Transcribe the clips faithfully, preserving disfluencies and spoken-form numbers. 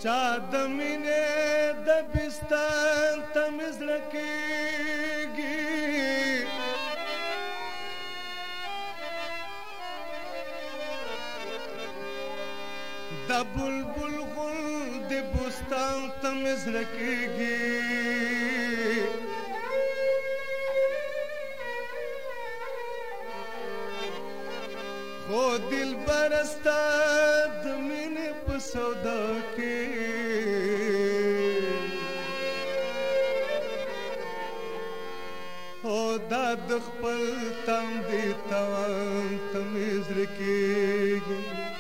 چا د مینې د بستان ته مې زړه کېږي د بلبل غوندې بستان ته مې زړه کېږي خو دلبره ستا د مینې په سودا کې او دا د خپل تندي توان ته مې زړه کېږي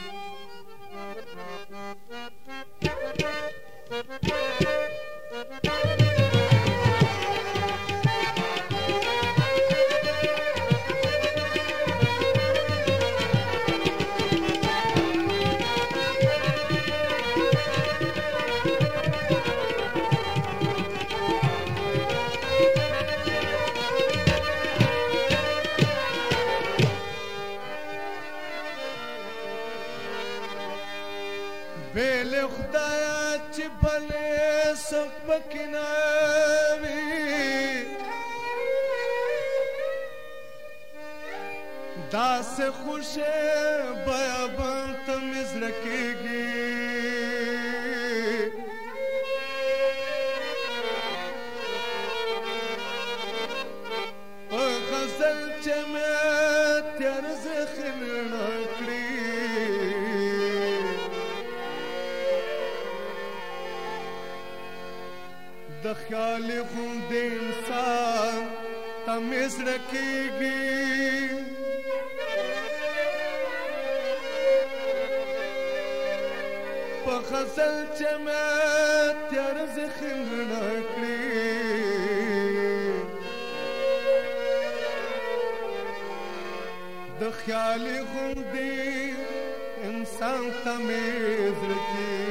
بیل خدایا چې بلې څوک پکې نه وي داسې خوشې بیابان ته مې زړه کېږي په غزل چې مې تیار زخم رڼا کړي د خیال غوندې انسان ته مې زړه کېږي په غزل چې مې تیار زخم رڼا کړي د خیال غوندې انسان ته مې زړه کېږي